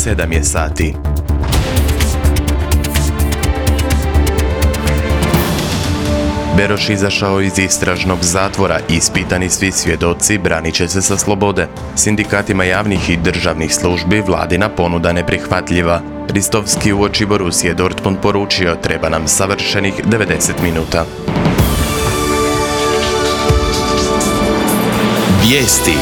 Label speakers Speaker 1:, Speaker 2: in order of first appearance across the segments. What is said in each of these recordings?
Speaker 1: 7 je sati. Beroš izašao iz istražnog zatvora, ispitani svi svjedoci branit će se sa slobode. Sindikatima javnih i državnih službi vladina ponuda neprihvatljiva. Ristovski uoči Borusije Dortmund poručio treba nam savršenih 90 minuta.
Speaker 2: Vijesti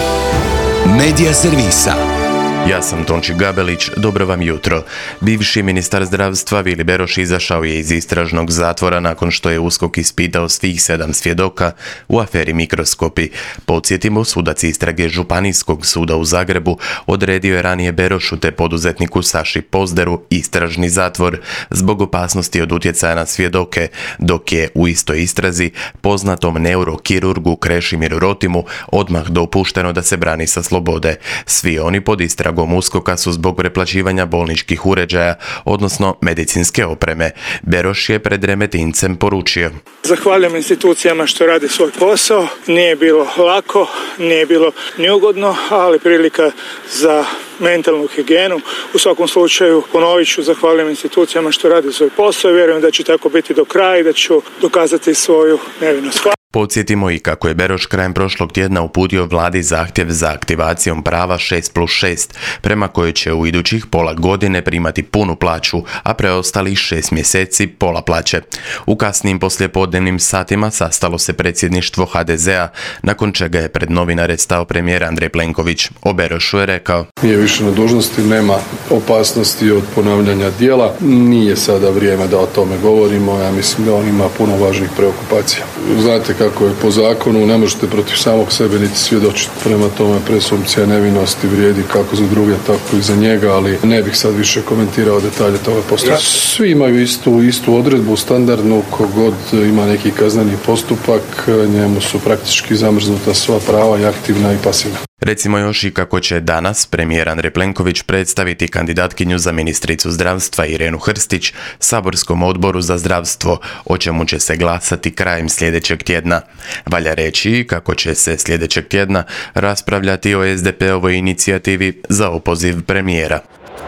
Speaker 2: Medija servisa.
Speaker 1: Ja sam Tonči Gabelić, dobro vam jutro. Bivši ministar zdravstva Vili Beroš izašao je iz istražnog zatvora nakon što je USKOK ispitao svih 7 svjedoka u aferi Mikroskopi. Podsjetimo, sudac istrage Županijskog suda u Zagrebu odredio je ranije Berošu te poduzetniku Saši Pozderu istražni zatvor zbog opasnosti od utjecaja na svjedoke, dok je u istoj istrazi poznatom neurokirurgu Krešimiru Rotimu odmah dopušteno da se brani sa slobode. Svi oni pod istragom USKOK-a su zbog preplaćivanja bolničkih uređaja, odnosno medicinske opreme. Beroš je pred Remetincem poručio:
Speaker 3: Zahvaljujem institucijama što radi svoj posao. Nije bilo lako, nije bilo neugodno, ali prilika za mentalnu higijenu. U svakom slučaju, ponovit ću, zahvaljujem institucijama što radi svoj posao i vjerujem da će tako biti do kraja i da ću dokazati svoju nevinost.
Speaker 1: Podsjetimo i kako je Beroš krajem prošlog tjedna uputio vladi zahtjev za aktivacijom prava 6+6, prema kojoj će u idućih pola godine primati punu plaću, a preostalih 6 mjeseci pola plaće. U kasnijim poslijepodnevnim satima sastalo se predsjedništvo HDZ-a, nakon čega je pred novinare stao premijer Andrej Plenković. O Berošu je rekao:
Speaker 4: Nije više na dužnosti, nema opasnosti od ponavljanja djela. Nije sada vrijeme da o tome govorimo, ja mislim da on ima puno važnih preokupacija. Znate kako je po zakonu, ne možete protiv samog sebe niti svjedočiti. Prema tome, presumpcija nevinosti vrijedi kako za druge, tako i za njega, ali ne bih sad više komentirao detalje toga postupka. Svi imaju istu odredbu, standardnu, kogod ima neki kazneni postupak, njemu su praktički zamrznuta sva prava, i aktivna i pasivna.
Speaker 1: Recimo još i kako će danas premijer Andrej Plenković predstaviti kandidatkinju za ministricu zdravstva Irenu Hrstić saborskom odboru za zdravstvo, o čemu će se glasati krajem sljedećeg tjedna. Valja reći kako će se sljedećeg tjedna raspravljati o SDP-ovoj inicijativi za opoziv premijera.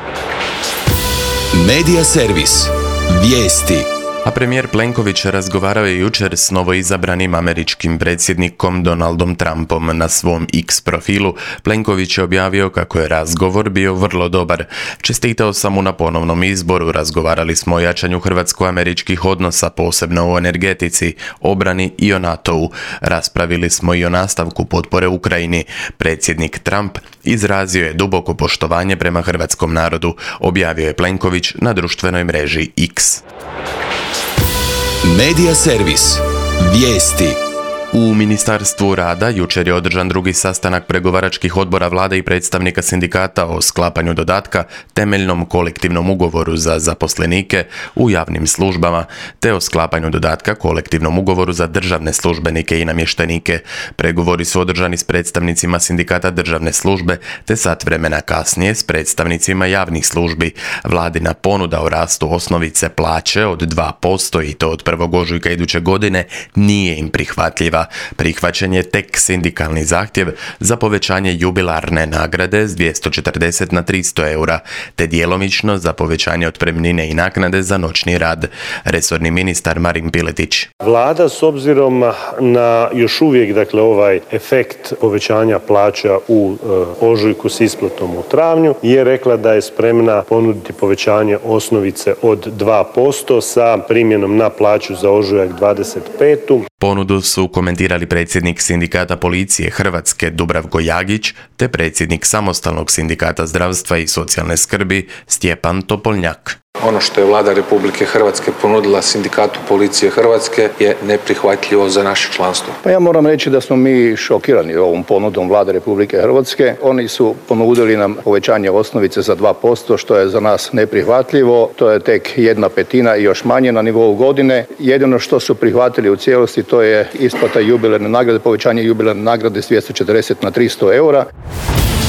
Speaker 2: Medija servis. Vijesti.
Speaker 1: A premijer Plenković razgovarao je jučer s novoizabranim američkim predsjednikom Donaldom Trumpom. Na svom X profilu Plenković je objavio kako je razgovor bio vrlo dobar. Čestitao sam mu na ponovnom izboru, razgovarali smo o jačanju hrvatsko-američkih odnosa, posebno o energetici, obrani i o NATO-u. Raspravili smo i o nastavku potpore Ukrajini. Predsjednik Trump izrazio je duboko poštovanje prema hrvatskom narodu, objavio je Plenković na društvenoj mreži X.
Speaker 2: Medija servis. Vijesti.
Speaker 1: U Ministarstvu rada jučer je održan drugi sastanak pregovaračkih odbora vlade i predstavnika sindikata o sklapanju dodatka temeljnom kolektivnom ugovoru za zaposlenike u javnim službama, te o sklapanju dodatka kolektivnom ugovoru za državne službenike i namještenike. Pregovori su održani s predstavnicima sindikata državne službe, te sat vremena kasnije s predstavnicima javnih službi. Vladina ponuda o rastu osnovice plaće od 2% i to od 1. ožujka iduće godine nije im prihvatljiva. Prihvaćen je tek sindikalni zahtjev za povećanje jubilarne nagrade s 240 na 300 eura, te djelomično za povećanje otpremnine i naknade za noćni rad. Resorni ministar Marin Piletić:
Speaker 5: Vlada s obzirom na još uvijek ovaj efekt povećanja plaća u ožujku s isplatom u travnju je rekla da je spremna ponuditi povećanje osnovice od 2% sa primjenom na plaću za ožujak 25.
Speaker 1: Ponudu su komentirali predsjednik sindikata policije Hrvatske Dubravko Jagić te predsjednik samostalnog sindikata zdravstva i socijalne skrbi Stjepan Topolnjak.
Speaker 6: Ono što je Vlada Republike Hrvatske ponudila Sindikatu policije Hrvatske je neprihvatljivo za naše članstvo.
Speaker 7: Pa ja moram reći da smo mi šokirani ovom ponudom Vlade Republike Hrvatske. Oni su ponudili nam povećanje osnovice za 2%, što je za nas neprihvatljivo. To je tek 1/5 i još manje na nivou godine. Jedino što su prihvatili u cijelosti to je isplata jubilarne nagrade, povećanje jubilarne nagrade s 240 na 300 eura.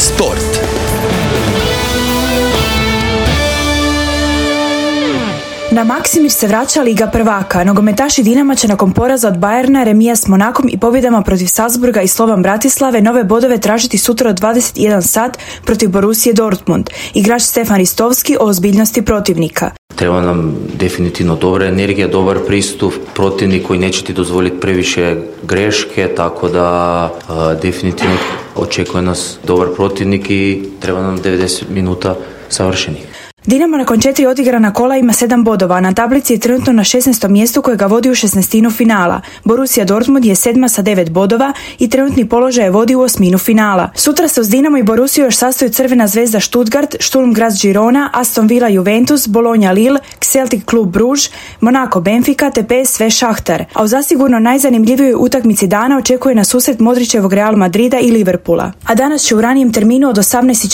Speaker 2: Sport.
Speaker 8: Na Maksimir se vraća Liga prvaka. Nogometaši Dinama će nakon poraza od Bayerna, remija s Monakom i pobjedama protiv Salzburga i Slovan Bratislave nove bodove tražiti sutra od 21 sat protiv Borussije Dortmund. Igrač Stefan Ristovski o ozbiljnosti protivnika.
Speaker 9: Treba nam definitivno dobra energija, dobar pristup, protivnik koji neće ti dozvoliti previše greške, tako da definitivno očekuje nas dobar protivnik i treba nam 90 minuta savršenih.
Speaker 8: Dinamo nakon 4 odigrana kola ima 7 bodova, na tablici je trenutno na 16. mjestu koje ga vodi u 16. finala. Borussija Dortmund je 7. sa 9 bodova i trenutni položaj je vodi u 8. finala. Sutra se uz Dinamo i Borussiju još sastaju Crvena zvezda Stuttgart, Sturm Graz Girona, Aston Villa Juventus, Bologna Lille, Celtic Klub Bruž, Monaco Benfica te PSV Šahtar. A u zasigurno najzanimljivijoj utakmici dana očekuje na susret Modrićevog Real Madrida i Liverpoola. A danas će u ranijem terminu od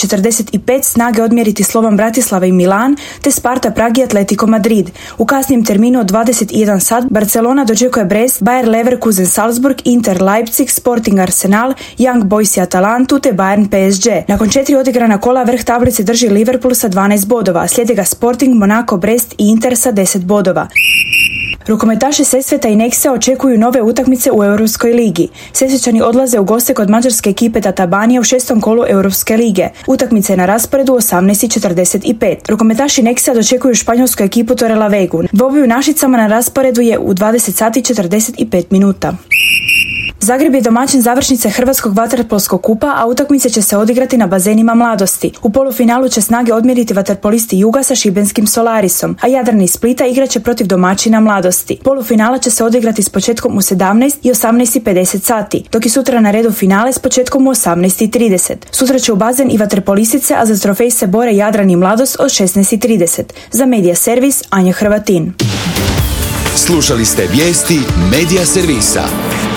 Speaker 8: 18:45 snage odmjeriti Slovan Bratislava i Milan, te Sparta Prag i Atletico Madrid. U kasnijem terminu od 21 sat Barcelona dočekuje Brest, Bayer Leverkusen Salzburg, Inter Leipzig, Sporting Arsenal, Young Boys i Atalantu te Bayern PSG. Nakon 4 odigrana kola vrh tablice drži Liverpool sa 12 bodova, slijede ga Sporting, Monaco, Brest i Inter sa 10 bodova. Rukometaši Sesveta i Nexe očekuju nove utakmice u Europskoj ligi. Sesvećani odlaze u goste kod mađarske ekipe Tatabania u 6. kolu Europske lige. Utakmica je na rasporedu 18:45. Rukometaši Nexe dočekuju španjolsku ekipu Torrelavegu. Dvoboj u Našicama na rasporedu je u 20:45 minuta. Zagreb je domaćin završnice Hrvatskog vaterpolskog kupa, a utakmice će se odigrati na bazenima Mladosti. U polufinalu će snage odmjeriti vaterpolisti Juga sa šibenskim Solarisom, a Jadran iz Splita igraće protiv domaćina Mladosti. Polufinala će se odigrati s početkom u 17 i 18:50 sati, dok je sutra na redu finale s početkom u 18:30. Sutra će u bazen i vaterpolistice, a za trofej se bore Jadran i Mladost od 16:30. Za Medija Servis, Anja Hrvatin.
Speaker 2: Slušali ste vijesti Medija Servisa.